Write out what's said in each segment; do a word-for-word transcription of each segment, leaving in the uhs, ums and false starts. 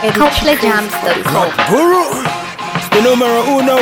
Coldplay Jams dot com. Guru, it's the numero uno.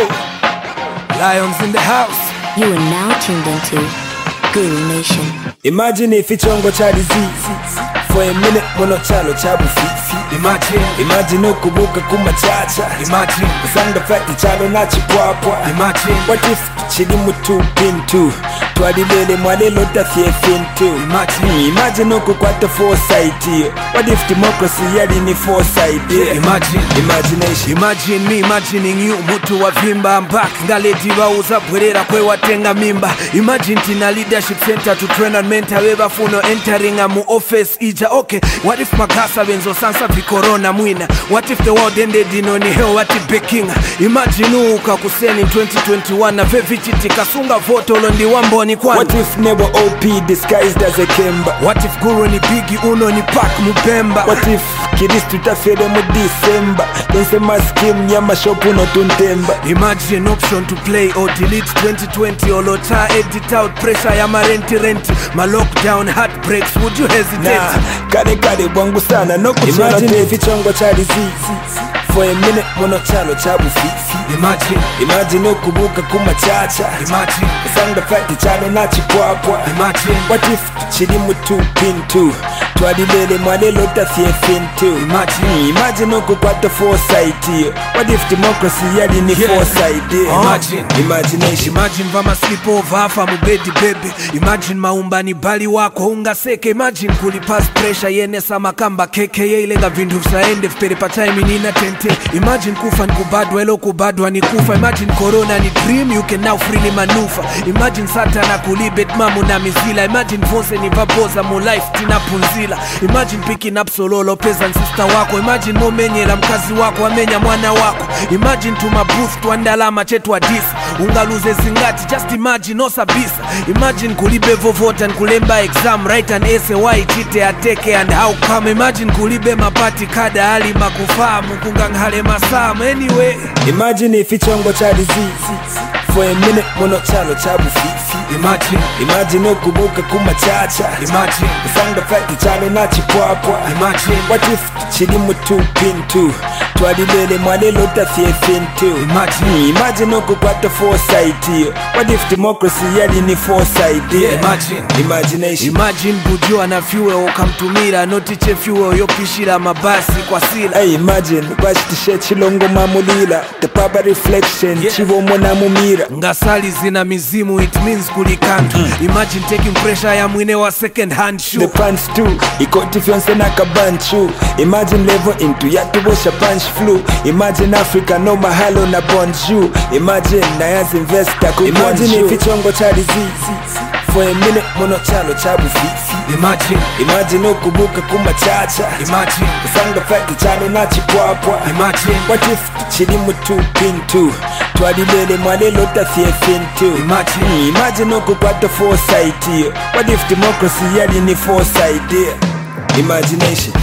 Lions in the house. You are now tuned into Guru Nation. Imagine if it's chongo cha disease. For a minute, mono chalo chabu fifi. Imagine, imagine ukubuka kumachacha. Imagine, usanga fati chalo na chipwapwa. Imagine, what if chidi mutu pintu. Twadilele mwale lota fiefintu. Imagine, imagine ukukwata foresight. What if democracy yali ni foresight? Imagine, imagination. Imagine me imagining you mutu wa vimba. I'm back, ngaleti wauza bwerera kwe watenga mimba. Imagine tina leadership center to train and mentor. Weba funo entering a mu office ija. Okay, what if magasa benzo sansa vi corona mwina? What if the world ended inoni heo wati bekinga? Imagine uka kuseni in twenty twenty-one na vevichiti kasunga voto londi wamboni kwana. What if Nebo O P disguised as a Kemba? What if Guru ni bigi uno ni pak mupemba? What if Kidis tutafere mu December? Dense maskim nyama shopu no tuntemba. Imagine option to play or delete twenty twenty. Olota edit out pressure ya marenti renti. Ma lockdown heartbreaks, would you hesitate? Nah, kare kare bwangu sana no kuchona. Imagine if ichongo cha disease. For a minute mono chalo chabu fifi. Imagine, imagine ukubuka kumachacha. Imagine, usanga fati chalo na chipwapwa. Imagine, what if chidi mutu pintu. Twadilele mwale lota fiefintu. Imagine, imagine ukukwata foresight. What if democracy yali ni yeah. foresight? Imagine, imagination. Imagine vama sleep over afa mubedi baby. Imagine maumbani bali wako unga seke. Imagine kulipass pressure yene samakamba keke ye ilenga vindu saende fpere pa time nina tente. Imagine kufa nkubadwa elo kubadwa ni kufa. Imagine corona ni dream you can now freely maneuver. Imagine satana kulibet mamu na mizila. Imagine vose ni vapoza mu life tina punzila. Imagine picking up sololo pesa sister wako. Imagine momenyela mkazi wako amenya mwana wako. Imagine tuma boost tuandalama chetu wa disa. Ungaluze zingati just imagine osabisa. Imagine kulibe vovota nkulemba exam. Write an essay why chite ateke and how come. Imagine kulibe mapati kada hali makufamu. Kunganghale masamu anyway. Imagine if ichongo cha disease. For a minute mono chalo chabu fifi. Imagine, imagine ukubuka kumachacha. Imagine, usanga fati chalo na chipwapwa. Imagine, what if chidi mutu pintu. Twadilele mwale lota fiefintu. Imagine, imagine ukukwata foresight. What if democracy yali ni foresight? Yeah. Imagine, imagination. Imagine bujua na fuel okamtumira. Notiche fuel yopishira mabasi kwa sila. Hey, imagine bashitishe chilongo mamulila. The papa reflection yeah. chivo mona mumira. Ngasali zina mizimu it means kulikantu. mm. Imagine taking pressure ya mwine wa second hand shoe. The pants too ikoti fyonse na kabanchu. Imagine level into yatubosha punch flu. Imagine Africa no mahalo na bonjour. Imagine na yansi investor ku imagine if ichongo cha disease. For a minute mono chalo chabu fifi. Imagine, imagine ukubuka kumachacha. Imagine, usanga fati chalo na chipwapwa. Imagine, what if chidi mutu pintu. Twadilele mwale lota fiefintu. Imagine, imagine ukukwata foresight. What if democracy yali ni foresight? Imagination.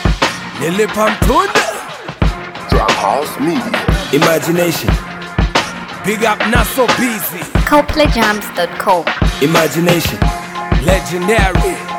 Lele Pamtonda Drop House Media. Imagination. Big up not so busy. Coldplay Jams dot com. Imagination. Legendary.